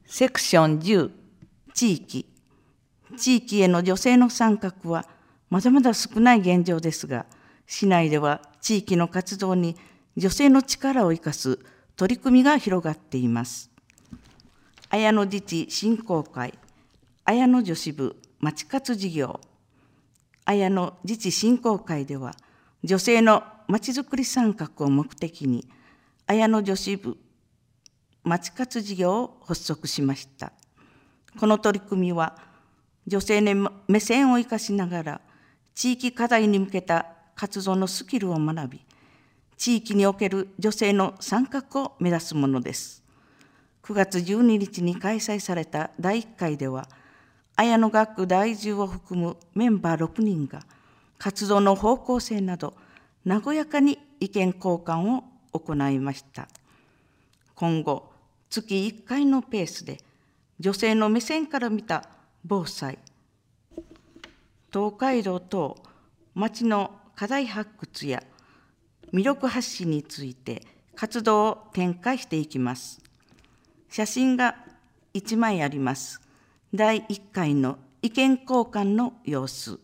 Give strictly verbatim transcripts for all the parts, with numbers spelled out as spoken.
セクションじゅう、地域。地域への女性の参画はまだまだ少ない現状ですが、市内では地域の活動に女性の力を生かす取り組みが広がっています。綾野自治振興会、綾野女子部町活事業。綾野自治振興会では、女性のまちづくり参画を目的に、綾野女子部町活事業を発足しました。この取り組みは、女性の目線を生かしながら、地域課題に向けた活動のスキルを学び、地域における女性の参画を目指すものです。くがつじゅうににちに開催されただいいっかいでは、綾野学区在住を含むメンバーろくにんが、活動の方向性など、和やかに意見交換を行いました。今後、月いっかいのペースで、女性の目線から見た防災、東海道等町の課題発掘や魅力発信について活動を展開していきます。写真がいちまいあります。だいいっかいの意見交換の様子。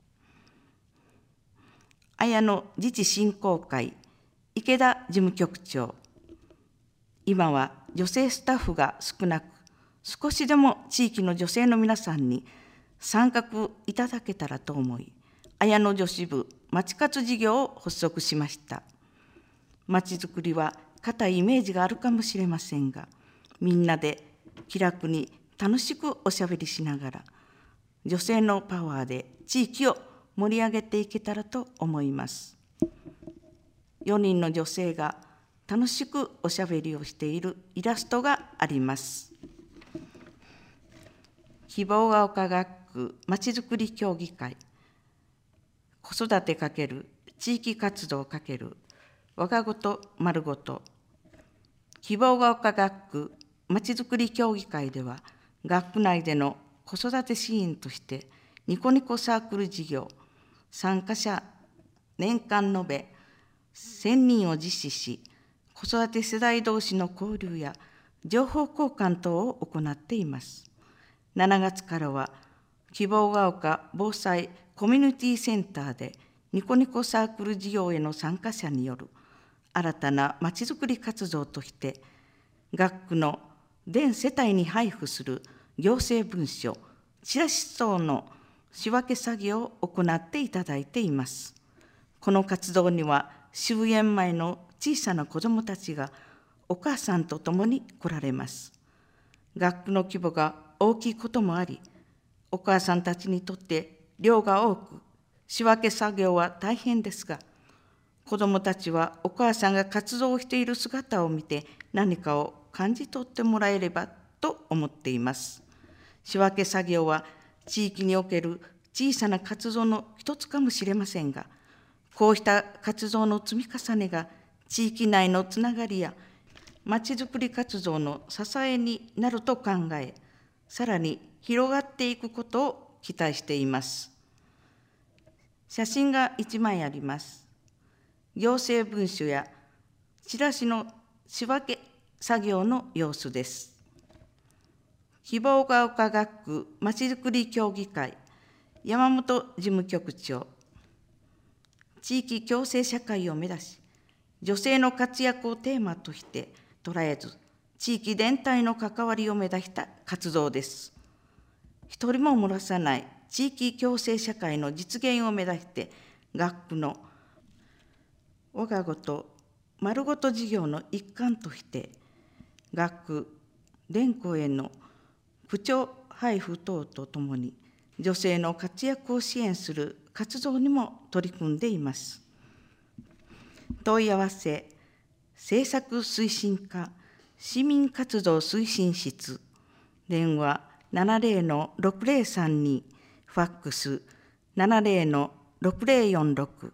綾野自治振興会、池田事務局長。今は女性スタッフが少なく、少しでも地域の女性の皆さんに参画いただけたらと思い、綾野女子部町活事業を発足しました。町づくりは固いイメージがあるかもしれませんが、みんなで気楽に楽しくおしゃべりしながら、女性のパワーで地域を盛り上げていけたらと思います。よにんの女性が楽しくおしゃべりをしているイラストがあります。希望が丘学区まちづくり協議会、子育て×地域活動×我がごと丸ごと。希望が丘学区まちづくり協議会では、学区内での子育て支援としてニコニコサークル事業、参加者年間延べせんにんを実施し、子育て世代同士の交流や情報交換等を行っています。しちがつからは、希望が丘防災コミュニティセンターでニコニコサークル事業への参加者による新たなまちづくり活動として、学区の全世帯に配布する行政文書、チラシ等の仕分け作業を行っていただいています。この活動には、終園前の小さな子どもたちがお母さんと共に来られます。学区の規模が大きいこともあり、お母さんたちにとって量が多く、仕分け作業は大変ですが、子どもたちはお母さんが活動している姿を見て何かを感じ取ってもらえればと思っています。仕分け作業は地域における小さな活動の一つかもしれませんが、こうした活動の積み重ねが地域内のつながりやまちづくり活動の支えになると考え、さらに広がっていくことを期待しています。写真がいちまいあります。行政文書やチラシの仕分け作業の様子です。希望が丘学区まちづくり協議会、山本事務局長。地域共生社会を目指し、女性の活躍をテーマとして捉えず、地域全体の関わりを目指した活動です。一人も漏らさない地域共生社会の実現を目指して、学区の我がごと丸ごと事業の一環として、学区連校への区長配布等とともに、女性の活躍を支援する活動にも取り組んでいます。問い合わせ、政策推進課、市民活動推進室、電話ななゼロのろくゼロさんに、ファックスななゼロのろくゼロよんろく、